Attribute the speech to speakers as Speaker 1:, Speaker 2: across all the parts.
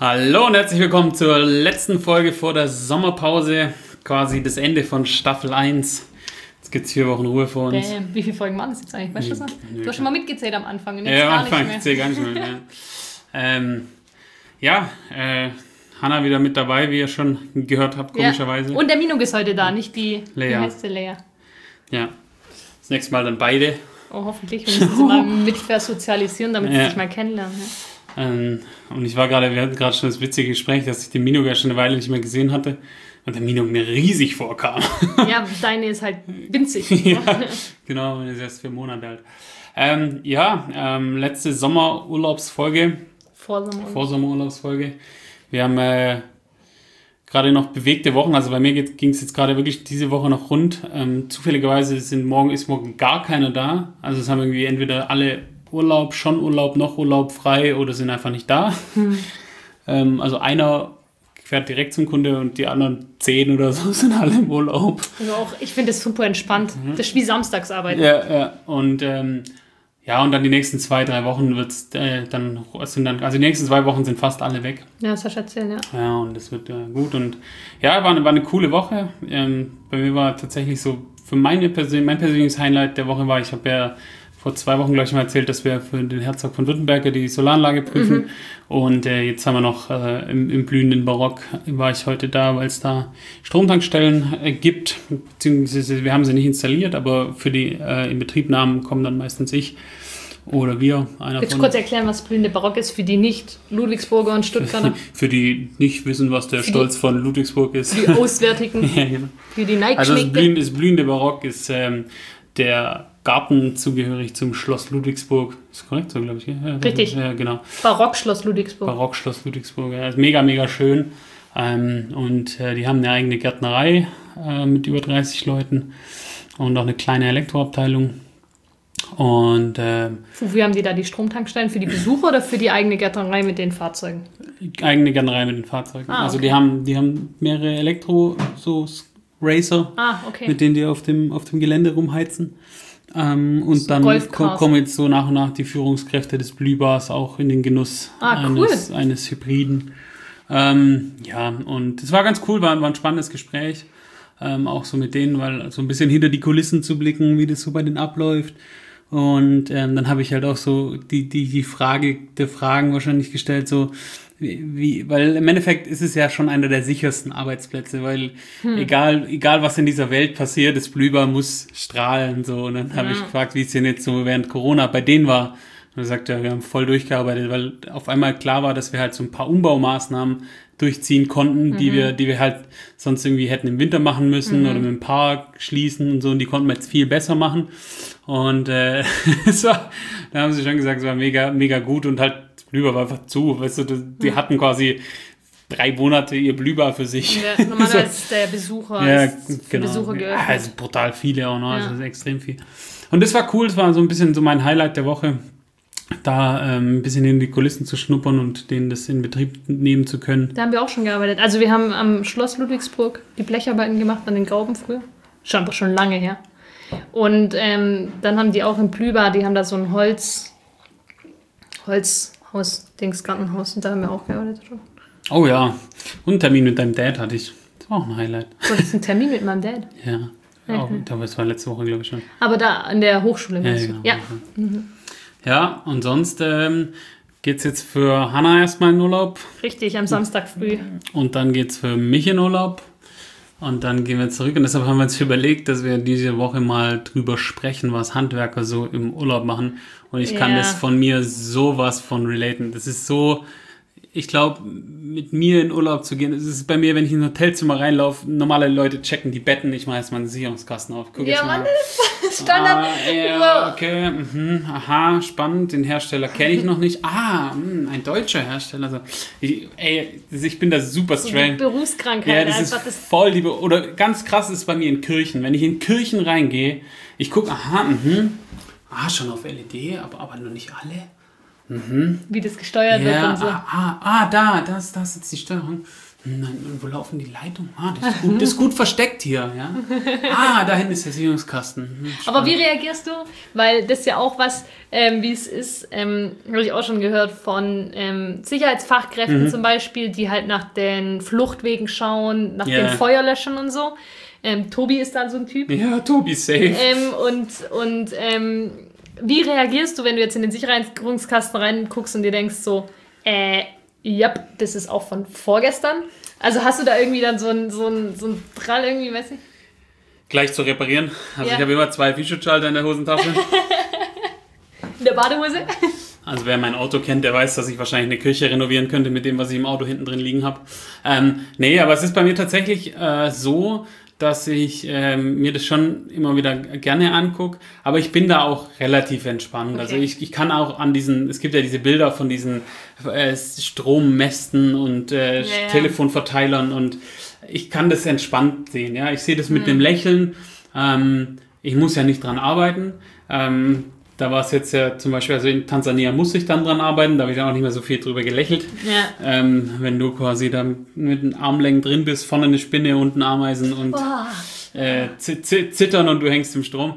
Speaker 1: Hallo und herzlich willkommen zur letzten Folge vor der Sommerpause. Quasi das Ende von Staffel 1. Jetzt gibt es 4 Wochen Ruhe vor uns.
Speaker 2: Wie viele Folgen waren das jetzt eigentlich? Weißt du das noch? Du hast schon mal mitgezählt am Anfang. Und jetzt
Speaker 1: Ja,
Speaker 2: gar
Speaker 1: am Anfang,
Speaker 2: nicht mehr.
Speaker 1: ich zähle gar nicht mehr. Hanna wieder mit dabei, wie ihr schon gehört habt, komischerweise.
Speaker 2: Ja. Und der Minuk ist heute da, nicht die
Speaker 1: Lea.
Speaker 2: Wie heißt die Lea?
Speaker 1: Ja, das nächste Mal dann beide.
Speaker 2: Oh, hoffentlich. Wir müssen sie mal mit versozialisieren, damit sie sich mal kennenlernen. Ja.
Speaker 1: Und wir hatten gerade schon das witzige Gespräch, dass ich den Minuk ja schon eine Weile nicht mehr gesehen hatte und der Minuk mir riesig vorkam.
Speaker 2: Ja, deine ist halt winzig.
Speaker 1: Ja, genau, meine ist erst 4 Monate alt. Letzte Sommerurlaubsfolge. Vorsommerurlaubsfolge. Wir haben gerade noch bewegte Wochen, also bei mir ging es jetzt gerade wirklich diese Woche noch rund. Zufälligerweise ist morgen gar keiner da. Also es haben irgendwie entweder alle Urlaub, schon Urlaub, noch Urlaub frei oder sind einfach nicht da. Also einer fährt direkt zum Kunde und die anderen 10 oder so sind alle im Urlaub.
Speaker 2: Also auch, ich finde das super entspannt. Das ist wie Samstagsarbeit.
Speaker 1: Ja. Und dann die nächsten 2-3 Wochen wird's also die nächsten 2 Wochen sind fast alle weg.
Speaker 2: Ja, das hast du erzählt, ja.
Speaker 1: Ja, und das wird gut. Und ja, war eine coole Woche. Bei mir war tatsächlich so, für mein persönliches Highlight der Woche war, ich habe ja vor 2 Wochen, glaube ich, mal erzählt, dass wir für den Herzog von Württemberg die Solaranlage prüfen. Und jetzt haben wir noch im blühenden Barock, war ich heute da, weil es da Stromtankstellen gibt. Beziehungsweise wir haben sie nicht installiert, aber für die Inbetriebnahmen kommen dann meistens ich oder wir.
Speaker 2: Willst du kurz erklären, was blühende Barock ist für die Nicht-Ludwigsburger und Stuttgarter?
Speaker 1: Für die nicht wissen, was der Stolz von Ludwigsburg ist.
Speaker 2: Für die Auswärtigen.
Speaker 1: Ja, genau.
Speaker 2: Für die Neigschmeckte.
Speaker 1: Also das blühende Barock ist der Garten zugehörig zum Schloss Ludwigsburg. Ist korrekt so, glaube ich. Ja,
Speaker 2: richtig.
Speaker 1: Ja, genau.
Speaker 2: Barockschloss Ludwigsburg.
Speaker 1: Barockschloss Ludwigsburg, ja. Ist mega, mega schön. Und die haben eine eigene Gärtnerei mit über 30 Leuten und auch eine kleine Elektroabteilung. Und
Speaker 2: wofür haben die da die Stromtankstellen? Für die Besucher oder für die eigene Gärtnerei mit den Fahrzeugen?
Speaker 1: Eigene Gärtnerei mit den Fahrzeugen.
Speaker 2: Okay.
Speaker 1: Also die haben mehrere Racer,
Speaker 2: okay.
Speaker 1: mit denen die auf dem Gelände rumheizen. Und dann kommen jetzt so nach und nach die Führungskräfte des Blühbars auch in den Genuss eines Hybriden. Und es war ganz cool, war ein spannendes Gespräch, auch so mit denen, weil so ein bisschen hinter die Kulissen zu blicken, wie das so bei denen abläuft. Und dann habe ich halt auch so die Frage der Fragen wahrscheinlich gestellt, so weil im Endeffekt ist es ja schon einer der sichersten Arbeitsplätze, weil egal was in dieser Welt passiert, das Blühbar muss strahlen, so. Und dann habe ich gefragt, wie es denn jetzt so während Corona bei denen war. Und er sagt, ja, wir haben voll durchgearbeitet, weil auf einmal klar war, dass wir halt so ein paar Umbaumaßnahmen durchziehen konnten, die wir halt sonst irgendwie hätten im Winter machen müssen oder mit dem Park schließen und so, und die konnten wir jetzt viel besser machen. Und da haben sie schon gesagt, es war mega, mega gut, und halt Blühbar war einfach zu, weißt du, die hatten quasi 3 Monate ihr Blühbar für sich.
Speaker 2: Ja, normalerweise ist der Besucher, Besucher geöffnet.
Speaker 1: Ja, also brutal viele auch noch, also extrem viel. Und das war cool, das war so ein bisschen so mein Highlight der Woche, da ein bisschen in die Kulissen zu schnuppern und denen das in Betrieb nehmen zu können.
Speaker 2: Da haben wir auch schon gearbeitet. Also wir haben am Schloss Ludwigsburg die Blecharbeiten gemacht, an den Grauben früher. Schon lange her. Und dann haben die auch im Blühbar, die haben da so ein Gartenhaus, und da haben wir auch gearbeitet schon.
Speaker 1: Oh ja, und einen Termin mit deinem Dad hatte ich. Das war auch ein Highlight.
Speaker 2: Du hattest einen Termin mit meinem Dad?
Speaker 1: Ja, das war letzte Woche, glaube ich schon.
Speaker 2: Aber da an der Hochschule, meinst du?
Speaker 1: Genau.
Speaker 2: Ja.
Speaker 1: Ja, und sonst geht's jetzt für Hanna erstmal in Urlaub.
Speaker 2: Richtig, am Samstag früh.
Speaker 1: Und dann geht's für mich in Urlaub. Und dann gehen wir zurück. Und deshalb haben wir uns überlegt, dass wir diese Woche mal drüber sprechen, was Handwerker so im Urlaub machen. Und ich kann das von mir sowas von relaten. Das ist so, ich glaube, mit mir in Urlaub zu gehen, das ist bei mir, wenn ich in ein Hotelzimmer reinlaufe, normale Leute checken die Betten, ich mache jetzt mal einen Sicherungskasten auf. Guck jetzt mal.
Speaker 2: Das ist Standard.
Speaker 1: Okay, aha, spannend, den Hersteller kenne ich noch nicht. Ein deutscher Hersteller. Also, ich bin da super strange.
Speaker 2: Berufskrankheit.
Speaker 1: Ja, das ist voll liebe. Oder ganz krass ist bei mir in Kirchen. Wenn ich in Kirchen reingehe, ich gucke, schon auf LED, aber nur nicht alle.
Speaker 2: Wie das gesteuert wird und so.
Speaker 1: Das ist die Steuerung. Nein, und wo laufen die Leitungen? Das ist gut versteckt hier, ja. Da hinten ist der Sicherungskasten.
Speaker 2: Aber wie reagierst du? Weil das ist ja auch was, wie es ist, habe ich auch schon gehört von Sicherheitsfachkräften zum Beispiel, die halt nach den Fluchtwegen schauen, nach den Feuerlöschern und so. Tobi ist dann so ein Typ.
Speaker 1: Ja, Tobi safe.
Speaker 2: Wie reagierst du, wenn du jetzt in den Sicherungskasten reinguckst und dir denkst so, das ist auch von vorgestern? Also hast du da irgendwie dann so ein Drall irgendwie, weiß ich?
Speaker 1: Gleich zu reparieren. Also ich habe immer 2 Viehschutzschalter in der Hosentasche.
Speaker 2: In der Badehose?
Speaker 1: Also wer mein Auto kennt, der weiß, dass ich wahrscheinlich eine Küche renovieren könnte mit dem, was ich im Auto hinten drin liegen habe. Aber es ist bei mir tatsächlich so, dass ich mir das schon immer wieder gerne angucke, aber ich bin da auch relativ entspannt. Okay. Also ich kann auch es gibt ja diese Bilder von diesen Strommästen und Telefonverteilern und ich kann das entspannt sehen. Ja? Ich sehe das mit dem Lächeln. Ich muss ja nicht dran arbeiten. Da war es jetzt ja zum Beispiel, also in Tansania muss ich dann dran arbeiten, da habe ich dann auch nicht mehr so viel drüber gelächelt. Ja. Wenn du quasi da mit den Armlängen drin bist, vorne eine Spinne, unten Ameisen und zittern und du hängst im Strom.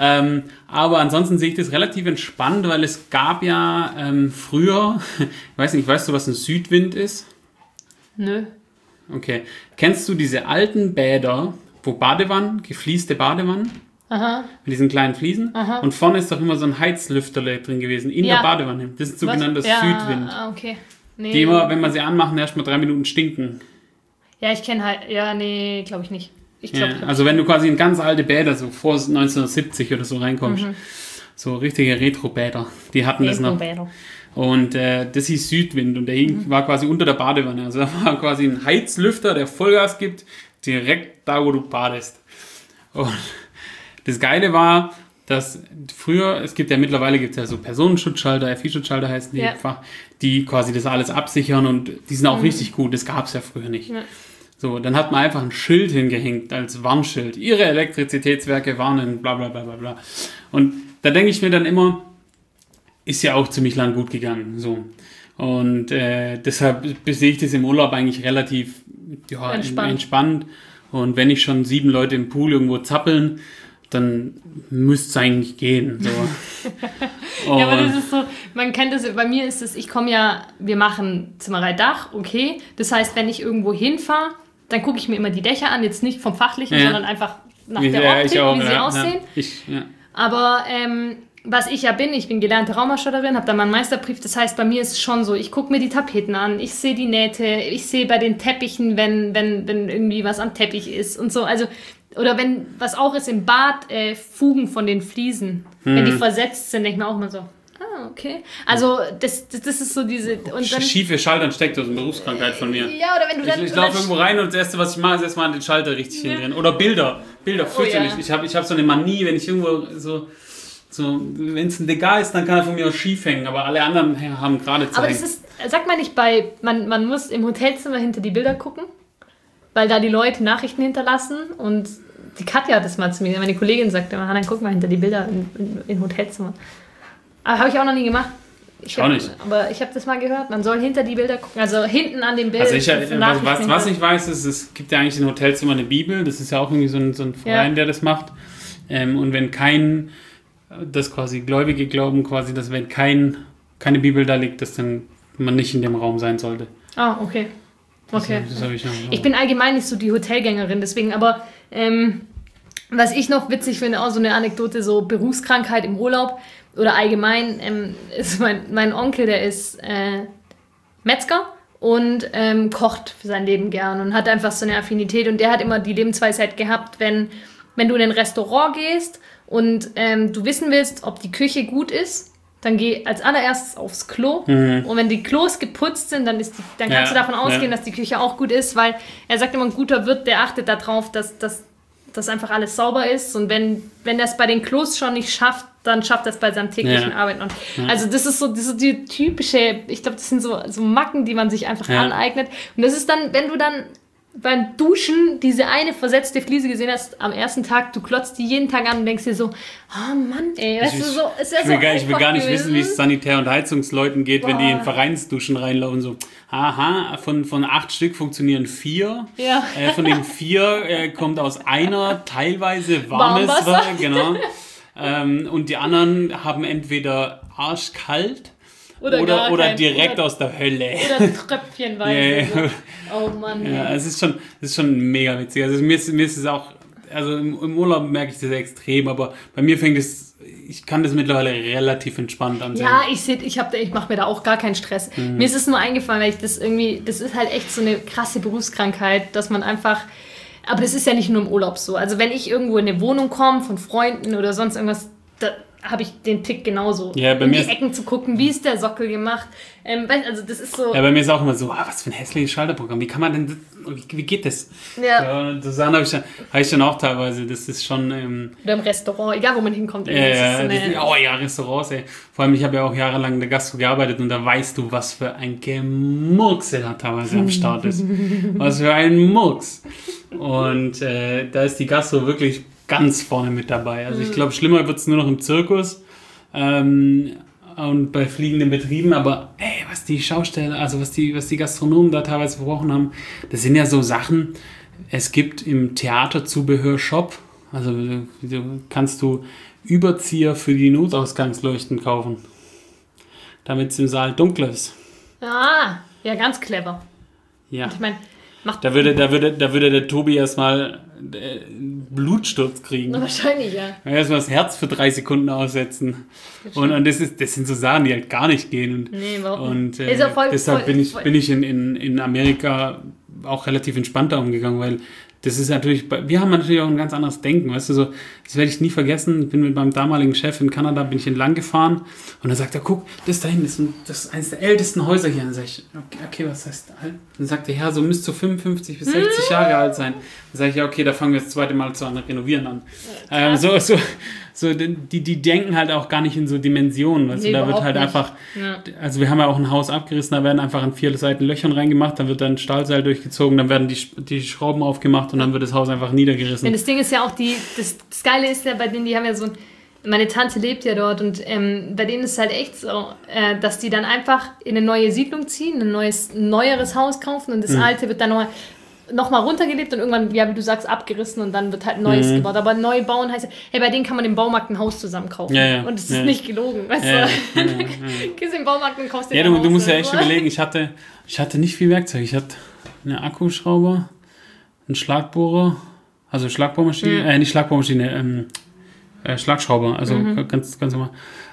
Speaker 1: Aber ansonsten sehe ich das relativ entspannt, weil es gab ja früher, ich weiß nicht, weißt du, was ein Südwind ist?
Speaker 2: Nö.
Speaker 1: Okay. Kennst du diese alten Bäder, wo gefließte Badewannen? Aha. Mit diesen kleinen Fliesen. Aha. Und vorne ist doch immer so ein Heizlüfterle drin gewesen, in der Badewanne. Das ist sogenanntes Südwind.
Speaker 2: Okay. Nee.
Speaker 1: Die immer, wenn man sie anmachen, erst mal 3 Minuten stinken.
Speaker 2: Ja, ich kenne halt, glaube ich nicht.
Speaker 1: Also wenn du quasi in ganz alte Bäder, so vor 1970 oder so reinkommst, so richtige Retro-Bäder, die hatten das noch. Und das hieß Südwind und der war quasi unter der Badewanne. Also da war quasi ein Heizlüfter, der Vollgas gibt, direkt da, wo du badest. Und das Geile war, dass früher, mittlerweile gibt es ja so Personenschutzschalter, Viehschutzschalter heißen die einfach, die quasi das alles absichern und die sind auch richtig gut, das gab es ja früher nicht. Ja. So, dann hat man einfach ein Schild hingehängt als Warnschild. Ihre Elektrizitätswerke warnen, bla bla bla bla bla. Und da denke ich mir dann immer, ist ja auch ziemlich lang gut gegangen. So. Und deshalb sehe ich das im Urlaub eigentlich relativ entspannt. Und wenn ich schon 7 Leute im Pool irgendwo zappeln, dann müsste es eigentlich gehen. So.
Speaker 2: Ja, aber das ist so, man kennt das, bei mir ist es, wir machen Zimmerei-Dach, okay. Das heißt, wenn ich irgendwo hinfahre, dann gucke ich mir immer die Dächer an, jetzt nicht vom Fachlichen, sondern einfach nach der Optik, wie sie aussehen. Aber was ich bin gelernte Raumausstatterin, habe da mal einen Meisterbrief, das heißt, bei mir ist es schon so, ich gucke mir die Tapeten an, ich sehe die Nähte, ich sehe bei den Teppichen, wenn irgendwie was am Teppich ist und so, also oder wenn, was auch ist im Bad, Fugen von den Fliesen, wenn die versetzt sind, denke ich mir auch mal so, okay. Also das ist so diese... Und dann,
Speaker 1: schiefe Schaltern steckt aus einer Berufskrankheit von mir.
Speaker 2: Ja, oder wenn du dann...
Speaker 1: Ich laufe irgendwo rein und das Erste, was ich mache, ist erstmal den Schalter richtig hindrehen. Oder Bilder, fürchterlich. Ich hab so eine Manie, wenn ich irgendwo so wenn es ein Degal ist, dann kann er von mir auch schief hängen, aber alle anderen haben gerade zu
Speaker 2: Aber
Speaker 1: hängen.
Speaker 2: das ist, sagt man nicht man muss im Hotelzimmer hinter die Bilder gucken, weil da die Leute Nachrichten hinterlassen und die Katja hat das mal zu mir, meine Kollegin sagte immer, dann guck mal hinter die Bilder im Hotelzimmer. Aber habe ich auch noch nie gemacht. Aber ich habe das mal gehört, man soll hinter die Bilder gucken, also hinten an dem Bild.
Speaker 1: Also was ich weiß, ist, es gibt ja eigentlich in Hotelzimmer eine Bibel, das ist ja auch irgendwie so ein Verein, der das macht. Und wenn das quasi Gläubige glauben quasi, dass wenn keine Bibel da liegt, dass dann man nicht in dem Raum sein sollte.
Speaker 2: Ah, okay. Das
Speaker 1: habe ich noch.
Speaker 2: Ich bin allgemein nicht so die Hotelgängerin, deswegen, aber was ich noch witzig finde, auch so eine Anekdote, so Berufskrankheit im Urlaub oder allgemein, ist mein Onkel, der ist Metzger und kocht für sein Leben gern und hat einfach so eine Affinität und der hat immer die Lebensweisheit gehabt, wenn du in ein Restaurant gehst und du wissen willst, ob die Küche gut ist, dann geh als allererstes aufs Klo. Mhm. Und wenn die Klos geputzt sind, dann kannst du davon ausgehen, dass die Küche auch gut ist, weil er sagt immer, ein guter Wirt, der achtet darauf, dass einfach alles sauber ist. Und wenn er es bei den Klos schon nicht schafft, dann schafft er es bei seinem täglichen Arbeiten. Und also das ist so die typische, ich glaube, das sind so Macken, die man sich einfach aneignet. Und das ist dann, wenn du dann beim Duschen diese eine versetzte Fliese gesehen hast am ersten Tag, du klotzt die jeden Tag an und denkst dir so, oh Mann, ey, weißt du, so, ist ja so
Speaker 1: ich will gar nicht wissen, wie es Sanitär- und Heizungsleuten geht, wenn die in Vereinsduschen reinlaufen, so, aha, von 8 Stück funktionieren 4,
Speaker 2: Ja.
Speaker 1: Von den 4 kommt aus einer teilweise warmes Wasser, genau, und die anderen haben entweder arschkalt oder direkt aus der Hölle.
Speaker 2: Oder tröpfchenweise.
Speaker 1: Yeah.
Speaker 2: So. Oh Mann.
Speaker 1: Ja, es ist schon mega witzig. Also mir ist es auch, also im Urlaub merke ich das extrem, aber bei mir ich kann das mittlerweile relativ entspannt ansehen.
Speaker 2: Ja, ich mache mir da auch gar keinen Stress. Mir ist es nur eingefallen, weil das ist halt echt so eine krasse Berufskrankheit, dass man einfach, aber das ist ja nicht nur im Urlaub so. Also wenn ich irgendwo in eine Wohnung komme von Freunden oder sonst irgendwas, da habe ich den Tick genauso.
Speaker 1: Ja, bei
Speaker 2: in
Speaker 1: mir
Speaker 2: die Ecken zu gucken, wie ist der Sockel gemacht. Also das ist so...
Speaker 1: Ja, bei mir ist auch immer so, was für ein hässliches Schalterprogramm. Wie kann man denn, wie geht das?
Speaker 2: Ja.
Speaker 1: So, das habe ich dann auch teilweise. Das ist schon...
Speaker 2: Oder im Restaurant, egal wo man hinkommt.
Speaker 1: Restaurants, ey. Vor allem, ich habe ja auch jahrelang in der Gastro gearbeitet und da weißt du, was für ein Gemurksel da teilweise am Start ist. Was für ein Murks. Und da ist die Gastro wirklich ganz vorne mit dabei. Also ich glaube, schlimmer wird es nur noch im Zirkus und bei fliegenden Betrieben, aber ey, was die Schausteller, also was die Gastronomen da teilweise verbrochen haben, das sind ja so Sachen, es gibt im Theaterzubehör-Shop, also kannst du Überzieher für die Notausgangsleuchten kaufen, damit es im Saal dunkler ist.
Speaker 2: Ah, ja, ganz clever.
Speaker 1: Ja.
Speaker 2: Und ich meine,
Speaker 1: Da würde der Tobi erstmal Blutsturz kriegen.
Speaker 2: wahrscheinlich, ja.
Speaker 1: Erstmal das Herz für 3 Sekunden aussetzen. Und das sind so Sachen, die halt gar nicht gehen.
Speaker 2: Nee, überhaupt
Speaker 1: und
Speaker 2: nicht. Ist ja voll,
Speaker 1: deshalb bin ich in Amerika auch relativ entspannter umgegangen, weil das ist natürlich, wir haben natürlich auch ein ganz anderes Denken, weißt du, so, das werde ich nie vergessen, ich bin mit meinem damaligen Chef in Kanada, bin ich entlang gefahren und dann sagt er, guck, das da hinten das ist eines der ältesten Häuser hier. Und dann sage ich, okay, was heißt alt? Dann sagt er, ja, so müsste so 55 bis 60 Jahre alt sein. Dann sage ich, ja, okay, da fangen wir das zweite Mal zu an renovieren an. Die denken halt auch gar nicht in so Dimensionen, weißt du, da wird halt nicht. Einfach, also wir haben ja auch ein Haus abgerissen, da werden einfach an 4 Seiten Löchern reingemacht, dann wird dann ein Stahlseil durchgezogen, dann werden die Schrauben aufgemacht und dann wird das Haus einfach niedergerissen.
Speaker 2: Ja, das Ding ist ja auch, das Geile ist ja bei denen, die haben ja so meine Tante lebt ja dort und bei denen ist es halt echt so, dass die dann einfach in eine neue Siedlung ziehen, ein neueres Haus kaufen und das alte wird dann noch mal runtergelebt und irgendwann, ja, wie du sagst, abgerissen und dann wird halt ein neues gebaut. Aber neu bauen heißt ja, hey, bei denen kann man im Baumarkt ein Haus zusammen kaufen.
Speaker 1: Ja,
Speaker 2: und es ist nicht gelogen, weißt du? Gehst in den Baumarkt und kaufst dir ein Haus.
Speaker 1: Du musst ja echt überlegen, ich hatte nicht viel Werkzeug. Ich hatte einen Akkuschrauber, einen Schlagbohrer, also Schlagbohrmaschine, nicht Schlagbohrmaschine, Schlagschrauber, also ganz normal.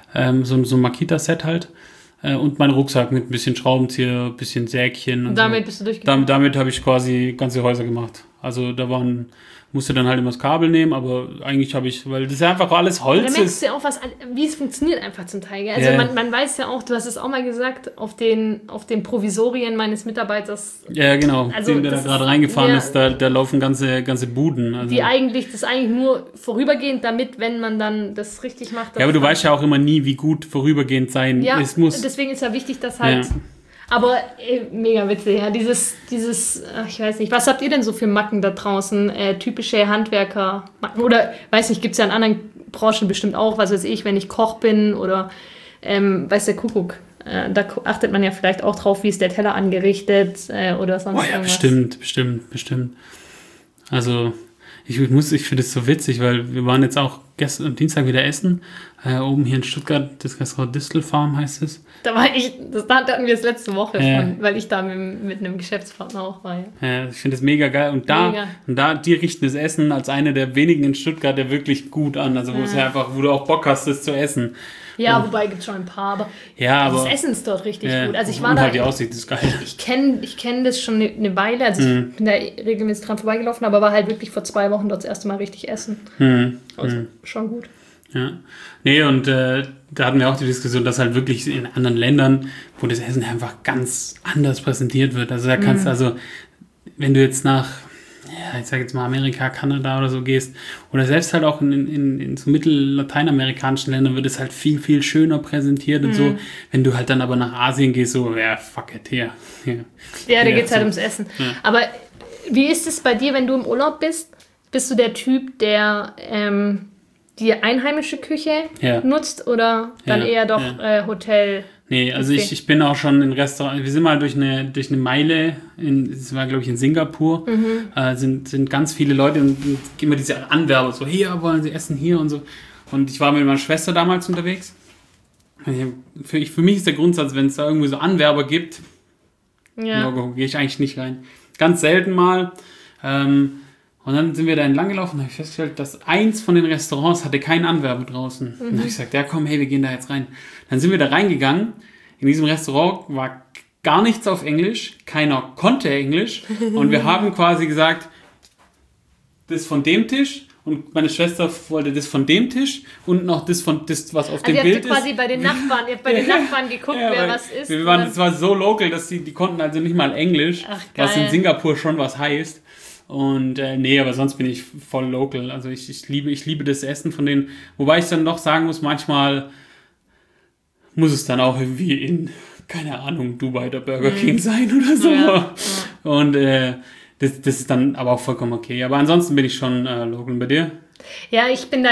Speaker 1: So ein Makita-Set halt. Und mein Rucksack mit ein bisschen Schraubenzieher, ein bisschen Sägchen. Und
Speaker 2: damit
Speaker 1: so.
Speaker 2: Bist du durchgekommen?
Speaker 1: Damit habe ich quasi ganze Häuser gemacht. Also musste dann halt immer das Kabel nehmen, aber eigentlich weil das ja einfach alles Holz ist.
Speaker 2: Da merkst du ja auch, wie es funktioniert einfach zum Teil. Gell? Also man weiß ja auch, du hast es auch mal gesagt, auf den Provisorien meines Mitarbeiters. Ja, genau,
Speaker 1: also der da gerade reingefahren ist, da laufen ganze Buden. Also.
Speaker 2: Das eigentlich nur vorübergehend, damit, wenn man dann das richtig macht.
Speaker 1: Ja, aber du weißt ja auch immer nie, wie gut vorübergehend sein es muss.
Speaker 2: Deswegen ist ja wichtig, dass halt... Ja. Aber mega witzig, ja. Dieses, ich weiß nicht, was habt ihr denn so für Macken da draußen? Typische Handwerker-Macken? Oder, weiß nicht, gibt es ja in anderen Branchen bestimmt auch, was weiß ich, wenn ich Koch bin oder, weiß der Kuckuck. Da achtet man ja vielleicht auch drauf, wie ist der Teller angerichtet oder sonst irgendwas.
Speaker 1: Bestimmt. Also, ich finde es so witzig, weil wir waren jetzt auch am Dienstag wieder essen. Oben hier in Stuttgart, das Restaurant Distelfarm heißt es.
Speaker 2: Da hatten wir es letzte Woche schon, weil ich da mit einem Geschäftspartner auch war.
Speaker 1: Ja, ich finde es mega geil. Und die richten das Essen als eine der wenigen in Stuttgart der wirklich gut an. Also wo du auch Bock hast, das zu essen.
Speaker 2: Ja, wobei gibt es schon ein paar, aber das Essen ist dort richtig gut. Also ich war da.
Speaker 1: Halt die Aussicht ist geil.
Speaker 2: Ich kenn das schon eine Weile, also ich bin da regelmäßig dran vorbeigelaufen, aber war halt wirklich vor 2 Wochen dort das erste Mal richtig essen. Also schon gut.
Speaker 1: Ja. Nee, und da hatten wir auch die Diskussion, dass halt wirklich in anderen Ländern, wo das Essen einfach ganz anders präsentiert wird. Also da kannst wenn du jetzt nach, ich sag jetzt mal Amerika, Kanada oder so gehst, oder selbst halt auch in so mittellateinamerikanischen Ländern wird es halt viel, viel schöner präsentiert und so. Wenn du halt dann aber nach Asien gehst, so, fuck it, hier.
Speaker 2: Ja, da geht's halt ums Essen. Ja. Aber Wie ist es bei dir, wenn du im Urlaub bist? Bist du der Typ, der die einheimische Küche nutzt oder dann eher doch Hotel?
Speaker 1: Nee, also ich bin auch schon in Restaurants, wir sind mal durch eine Meile, das war glaube ich in Singapur, sind ganz viele Leute und immer diese Anwerber, so hier wollen sie essen, hier und so. Und ich war mit meiner Schwester damals unterwegs. Für mich ist der Grundsatz, wenn es da irgendwie so Anwerber gibt, gehe ich eigentlich nicht rein. Ganz selten mal. Und dann sind wir da entlang gelaufen und habe ich festgestellt, dass eins von den Restaurants hatte keinen Anwerber draußen. Und dann habe ich gesagt, ja komm, hey, wir gehen da jetzt rein. Dann sind wir da reingegangen. In diesem Restaurant war gar nichts auf Englisch. Keiner konnte Englisch. Und wir haben quasi gesagt, das von dem Tisch. Und meine Schwester wollte das von dem Tisch und noch das, was auf dem Bild ist.
Speaker 2: Ihr habt bei den Nachbarn geguckt, wer was ist.
Speaker 1: Das war so local, dass die konnten also nicht mal Englisch.
Speaker 2: Ach, geil.
Speaker 1: Was in Singapur schon was heißt. Und nee, aber sonst bin ich voll local. Also ich liebe das Essen von denen. Wobei ich dann doch sagen muss, manchmal muss es dann auch irgendwie in, keine Ahnung, Dubai der Burger King sein oder so. Ja. Und das ist dann aber auch vollkommen okay. Aber ansonsten bin ich schon local. Bei dir?
Speaker 2: Ja, ich bin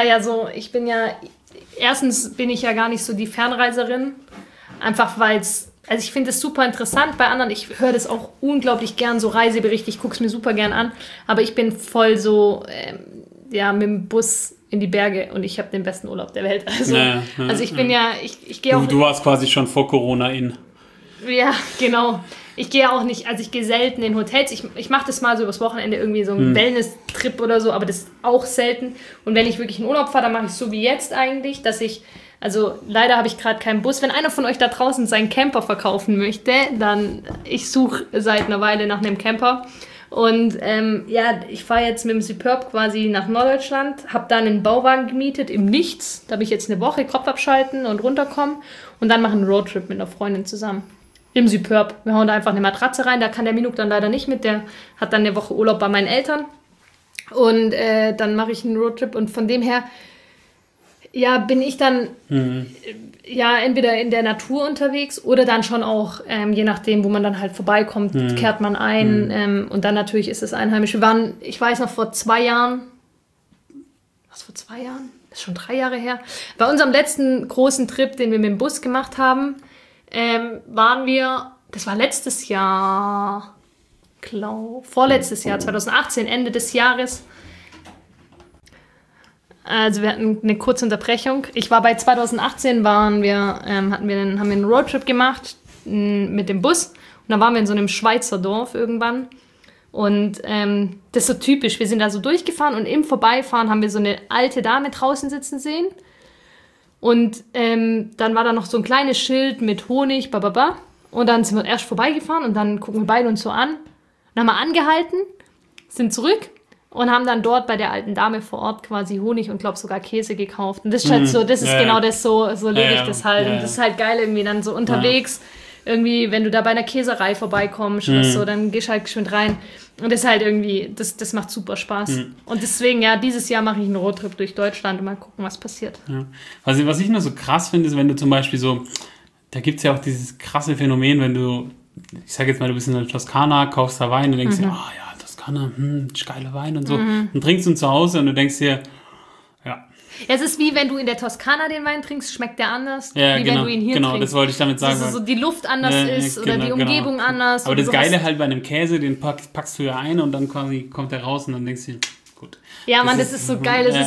Speaker 2: erstens bin ich ja gar nicht so die Fernreiserin. Einfach weil also ich finde es super interessant bei anderen. Ich höre das auch unglaublich gern, so Reiseberichte. Ich gucke es mir super gern an. Aber ich bin voll so, mit dem Bus in die Berge und ich habe den besten Urlaub der Welt. Also ich bin ich gehe auch...
Speaker 1: Du warst quasi schon vor Corona in.
Speaker 2: Ja, genau. Ich gehe auch nicht, also ich gehe selten in Hotels. Ich mache das mal so übers Wochenende irgendwie so einen Wellness-Trip oder so, aber das ist auch selten. Und wenn ich wirklich in Urlaub fahre, dann mache ich es so wie jetzt eigentlich, dass also leider habe ich gerade keinen Bus. Wenn einer von euch da draußen seinen Camper verkaufen möchte, dann ich suche seit einer Weile nach einem Camper. Und ich fahre jetzt mit dem Superb quasi nach Norddeutschland, habe da einen Bauwagen gemietet im Nichts. Da habe ich jetzt eine Woche Kopf abschalten und runterkommen und dann mache einen Roadtrip mit einer Freundin zusammen. Im Superb. Wir hauen da einfach eine Matratze rein, da kann der Minuk dann leider nicht mit, der hat dann eine Woche Urlaub bei meinen Eltern. Und dann mache ich einen Roadtrip und von dem her bin ich dann entweder in der Natur unterwegs oder dann schon auch, je nachdem, wo man dann halt vorbeikommt, kehrt man ein. Und dann natürlich ist es einheimisch. Wir waren, ich weiß noch, vor 2 Jahren, das ist schon 3 Jahre her, bei unserem letzten großen Trip, den wir mit dem Bus gemacht haben, waren wir, das war letztes Jahr, vorletztes Jahr, 2018, Ende des Jahres. Also wir hatten eine kurze Unterbrechung. Ich war bei 2018, haben wir einen Roadtrip gemacht mit dem Bus. Und dann waren wir in so einem Schweizer Dorf irgendwann. Und das ist so typisch. Wir sind da so durchgefahren und im Vorbeifahren haben wir so eine alte Dame draußen sitzen sehen. Und dann war da noch so ein kleines Schild mit Honig, bababa. Und dann sind wir erst vorbeigefahren und dann gucken wir beide uns so an. Dann haben wir angehalten, sind zurück. Und haben dann dort bei der alten Dame vor Ort quasi Honig und glaube sogar Käse gekauft. Und das ist halt so, das ist genau das, so lebe ich das halt. Und das ist halt geil, irgendwie dann so unterwegs, irgendwie, wenn du da bei einer Käserei vorbeikommst oder so, dann gehst du halt geschwind rein. Und das ist halt irgendwie, das macht super Spaß. Und deswegen, dieses Jahr mache ich einen Roadtrip durch Deutschland und mal gucken, was passiert. Ja.
Speaker 1: Was ich nur so krass finde, ist, wenn du zum Beispiel so, da gibt es ja auch dieses krasse Phänomen, wenn du, ich sag jetzt mal, du bist in der Toskana, kaufst da Wein und denkst dir, geiler Wein und so. Und trinkst ihn zu Hause und du denkst dir,
Speaker 2: Es ist wie wenn du in der Toskana den Wein trinkst, schmeckt der anders,
Speaker 1: wie
Speaker 2: wenn du ihn hier trinkst.
Speaker 1: Genau, das wollte ich damit sagen.
Speaker 2: Dass so die Luft anders ist oder die Umgebung anders.
Speaker 1: Aber das Geile halt bei einem Käse, den packst du ja ein und dann quasi kommt der raus und dann denkst du dir, gut.
Speaker 2: Ja, Mann, das ist so geil. Oder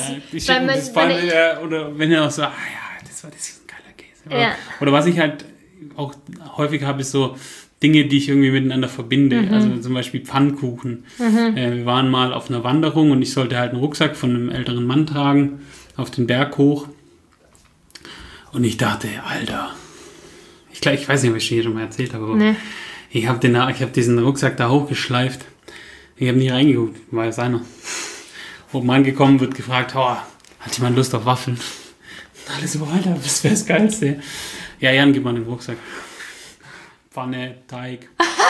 Speaker 1: wenn ihr auch so, das ist ein geiler Käse. Ja. Oder was ich halt auch häufig habe, ist so Dinge, die ich irgendwie miteinander verbinde. Also zum Beispiel Pfannkuchen. Wir waren mal auf einer Wanderung und ich sollte halt einen Rucksack von einem älteren Mann tragen, auf den Berg hoch. Und ich dachte, Alter, ich weiß nicht, ob ich hier schon mal erzählt habe, aber ich habe diesen Rucksack da hochgeschleift. Ich habe nie reingeguckt, war ja seiner. Oben angekommen, wird gefragt, hat jemand Lust auf Waffeln? Und alle so, Alter, das wäre das Geilste. Ja, Jan, gib mal den Rucksack. Pfanne, Teig.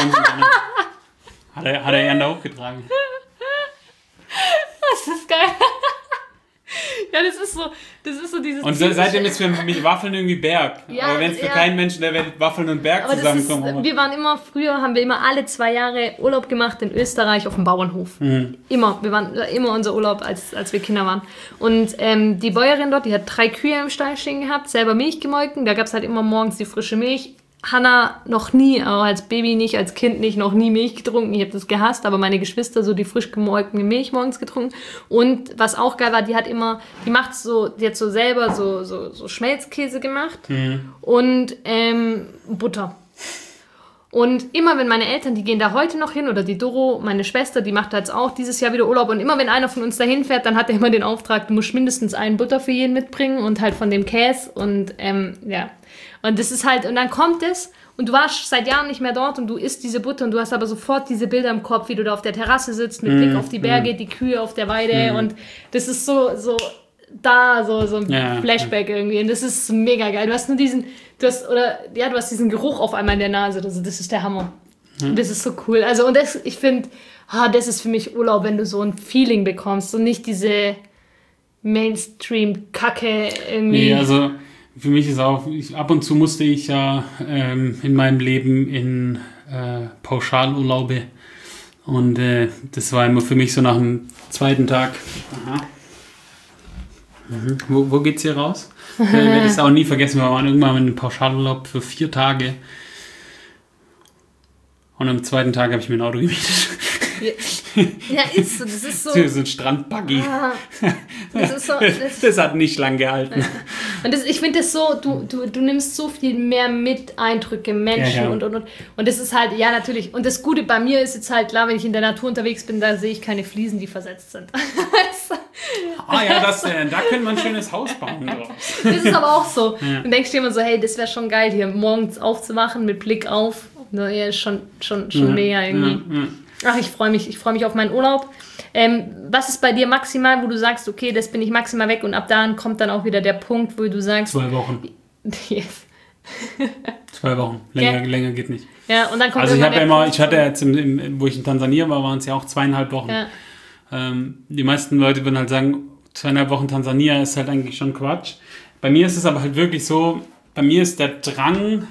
Speaker 1: Hat er Jan da hochgetragen.
Speaker 2: Das ist geil. Ja, das ist so dieses...
Speaker 1: Und seitdem ist für mich Waffeln irgendwie Berg.
Speaker 2: Ja,
Speaker 1: aber wenn es für keinen Menschen der Welt Waffeln und Berg
Speaker 2: aber
Speaker 1: zusammenkommen.
Speaker 2: Früher haben wir immer alle 2 Jahre Urlaub gemacht in Österreich auf dem Bauernhof. Immer. Wir waren immer unser Urlaub, als wir Kinder waren. Und die Bäuerin dort, die hat 3 Kühe im Stall stehen gehabt, selber Milch gemolken. Da gab es halt immer morgens die frische Milch. Hannah noch nie, auch als Baby nicht, als Kind nicht, noch nie Milch getrunken. Ich habe das gehasst, aber meine Geschwister so die frisch gemolkene Milch morgens getrunken. Und was auch geil war, die hat so selber so Schmelzkäse gemacht und Butter. Und immer wenn meine Eltern, die gehen da heute noch hin, oder die Doro, meine Schwester, die macht da jetzt auch dieses Jahr wieder Urlaub. Und immer wenn einer von uns da hinfährt, dann hat er immer den Auftrag, du musst mindestens einen Butter für jeden mitbringen und halt von dem Käse und ja. Und das ist halt, und dann kommt es und du warst seit Jahren nicht mehr dort und du isst diese Butter und du hast aber sofort diese Bilder im Kopf, wie du da auf der Terrasse sitzt, mit Blick auf die Berge, die Kühe auf der Weide und das ist so ein Flashback irgendwie und das ist mega geil. Du hast diesen Geruch auf einmal in der Nase, das ist der Hammer. Und das ist so cool. Also und ich finde, das ist für mich Urlaub, wenn du so ein Feeling bekommst und nicht diese Mainstream-Kacke irgendwie.
Speaker 1: Nee, also für mich ist auch, ab und zu musste ich ja in meinem Leben in Pauschalurlaube und das war immer für mich so nach dem zweiten Tag. Aha. Wo geht's hier raus? Ich werde es auch nie vergessen, wir waren irgendwann in einem Pauschalurlaub für 4 Tage und am zweiten Tag habe ich mir ein Auto gemietet.
Speaker 2: Ja, ist so, das ist so.
Speaker 1: So ein Strandbuggy. Das hat nicht lang gehalten.
Speaker 2: Und ich finde das so, du nimmst so viel mehr mit, Eindrücke, Menschen und. Und das ist halt, ja natürlich, und das Gute bei mir ist jetzt halt, klar, wenn ich in der Natur unterwegs bin, da sehe ich keine Fliesen, die versetzt sind.
Speaker 1: Da könnte man ein schönes Haus bauen.
Speaker 2: Das ist aber auch so. Ja. Du denkst dir immer so, hey, das wäre schon geil, hier morgens aufzuwachen mit Blick auf. Ja, ist schon mega irgendwie. Ja. Ach, ich freue mich auf meinen Urlaub. Was ist bei dir maximal, wo du sagst, okay, das bin ich maximal weg und ab da kommt dann auch wieder der Punkt, wo du sagst...
Speaker 1: 2 Wochen.
Speaker 2: Yes.
Speaker 1: 2 Wochen. Länger geht nicht.
Speaker 2: Ja, und dann kommt
Speaker 1: also ich hatte jetzt, wo ich in Tansania war, waren es ja auch 2,5 Wochen. Ja. Die meisten Leute würden halt sagen, 2,5 Wochen Tansania ist halt eigentlich schon Quatsch. Bei mir ist es aber halt wirklich so, bei mir ist der Drang,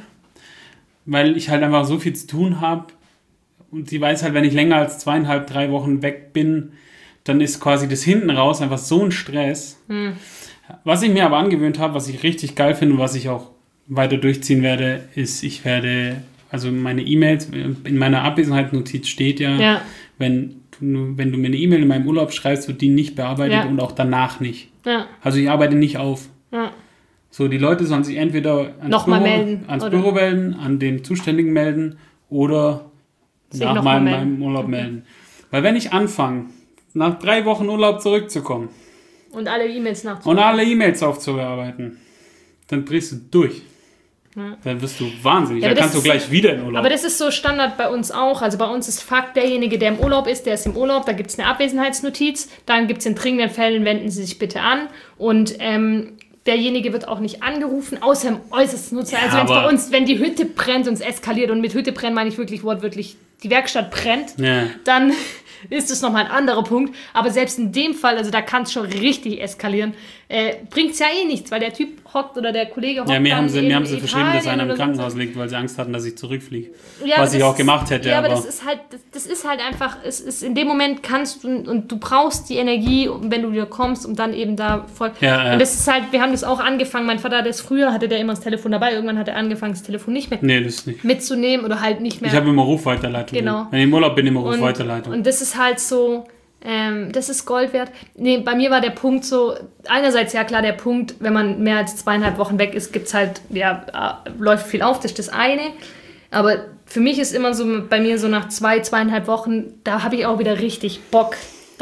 Speaker 1: weil ich halt einfach so viel zu tun habe, und sie weiß halt, wenn ich länger als 2,5, 3 Wochen weg bin, dann ist quasi das hinten raus einfach so ein Stress. Was ich mir aber angewöhnt habe, was ich richtig geil finde und was ich auch weiter durchziehen werde, ist, ich werde, also meine E-Mails, in meiner Abwesenheitsnotiz steht wenn du mir eine E-Mail in meinem Urlaub schreibst, wird die nicht bearbeitet und auch danach nicht. Ja. Also ich arbeite nicht auf. Ja. So, die Leute sollen sich entweder ans Büro melden, an den Zuständigen melden oder nach meinem Urlaub melden. Weil wenn ich anfange, nach 3 Wochen Urlaub zurückzukommen
Speaker 2: und alle
Speaker 1: E-Mails aufzubearbeiten, dann drehst du durch. Ja. Dann wirst du wahnsinnig. Dann kannst du gleich wieder in Urlaub.
Speaker 2: Aber das ist so Standard bei uns auch. Also bei uns ist Fakt, derjenige, der im Urlaub ist, der ist im Urlaub. Da gibt es eine Abwesenheitsnotiz. Dann gibt es in dringenden Fällen, wenden Sie sich bitte an. Und derjenige wird auch nicht angerufen, außer im äußersten Nutzer. Ja, also bei uns, wenn die Hütte brennt und es eskaliert, und mit Hütte brennen meine ich wirklich wortwörtlich, die Werkstatt brennt, dann ist das nochmal ein anderer Punkt. Aber selbst in dem Fall, also da kann es schon richtig eskalieren, bringt es ja eh nichts, weil der Typ hockt oder der Kollege hockt.
Speaker 1: Ja, mir haben sie verschrieben, dass einer im Krankenhaus liegt, weil sie Angst hatten, dass ich zurückfliege. Ja, was ich auch gemacht hätte.
Speaker 2: Ja, aber das ist halt einfach, es ist in dem Moment kannst du, und du brauchst die Energie, wenn du wieder kommst, um dann eben da voll. Ja. Und das ist halt, wir haben das auch angefangen, mein Vater, hatte der immer das Telefon dabei, irgendwann hat er angefangen, das Telefon nicht mehr mitzunehmen oder halt nicht mehr.
Speaker 1: Ich habe immer Rufweiterleitung.
Speaker 2: Genau.
Speaker 1: Wenn ich im Urlaub bin, immer Rufweiterleitung.
Speaker 2: Und das ist halt so, das ist Gold wert. Nee, bei mir war der Punkt so, einerseits ja klar der Punkt, wenn man mehr als 2,5 Wochen weg ist, gibt's halt, läuft viel auf, das ist das eine. Aber für mich ist immer so, bei mir so nach 2,5 Wochen, da habe ich auch wieder richtig Bock.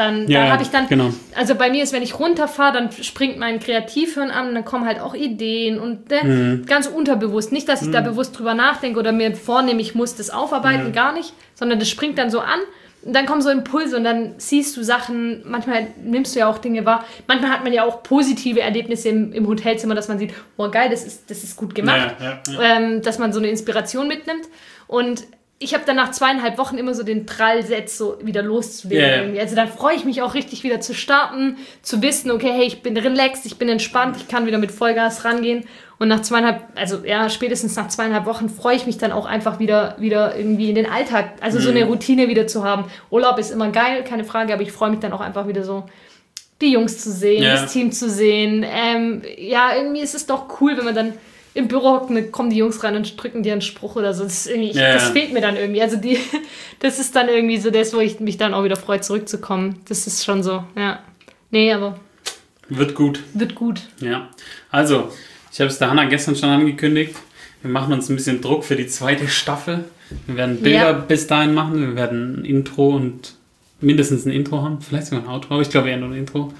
Speaker 2: Genau. Also bei mir ist, wenn ich runterfahre, dann springt mein Kreativhirn an und dann kommen halt auch Ideen und ganz unterbewusst. Nicht, dass ich da bewusst drüber nachdenke oder mir vornehme, ich muss das aufarbeiten, gar nicht, sondern das springt dann so an. Und dann kommen so Impulse und dann siehst du Sachen, manchmal nimmst du ja auch Dinge wahr. Manchmal hat man ja auch positive Erlebnisse im Hotelzimmer, dass man sieht, oh geil, das ist gut gemacht. Dass man so eine Inspiration mitnimmt. Und ich habe dann nach 2,5 Wochen immer so den Prallsetz so wieder loszulegen. Irgendwie. Also dann freue ich mich auch richtig wieder zu starten, zu wissen, okay, hey, ich bin relaxed, ich bin entspannt, ich kann wieder mit Vollgas rangehen. Und nach spätestens nach 2,5 Wochen freue ich mich dann auch einfach wieder irgendwie in den Alltag, also so eine Routine wieder zu haben. Urlaub ist immer geil, keine Frage, aber ich freue mich dann auch einfach wieder so, die Jungs zu sehen, das Team zu sehen. Irgendwie ist es doch cool, wenn man dann im Büro hockt, kommen die Jungs rein und drücken dir einen Spruch oder so. Das fehlt mir dann irgendwie. Also das ist dann irgendwie so das, wo ich mich dann auch wieder freue, zurückzukommen. Das ist schon so, ja. Nee, aber...
Speaker 1: Wird gut.
Speaker 2: Wird gut.
Speaker 1: Ja, also, ich habe es der Hannah gestern schon angekündigt. Wir machen uns ein bisschen Druck für die 2. Staffel. Wir werden Bilder bis dahin machen. Wir werden ein Intro und mindestens ein Intro haben. Vielleicht sogar ein Outro, aber ich glaube eher nur ein Intro.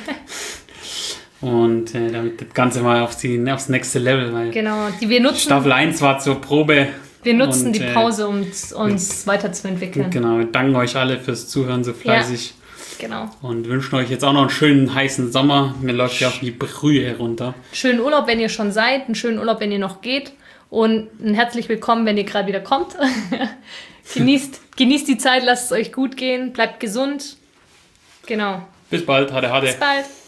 Speaker 1: Und damit das Ganze mal aufs nächste Level. Weil
Speaker 2: genau, wir nutzen...
Speaker 1: Staffel 1 war zur Probe.
Speaker 2: Wir nutzen die Pause, um uns weiterzuentwickeln.
Speaker 1: Genau, wir danken euch alle fürs Zuhören so fleißig.
Speaker 2: Ja, genau.
Speaker 1: Und wünschen euch jetzt auch noch einen schönen heißen Sommer. Mir läuft ja auch die Brühe runter.
Speaker 2: Schönen Urlaub, wenn ihr schon seid. Einen schönen Urlaub, wenn ihr noch geht. Und ein herzlich willkommen, wenn ihr gerade wieder kommt. Genießt die Zeit, lasst es euch gut gehen. Bleibt gesund. Genau.
Speaker 1: Bis bald. Hade.
Speaker 2: Bis bald.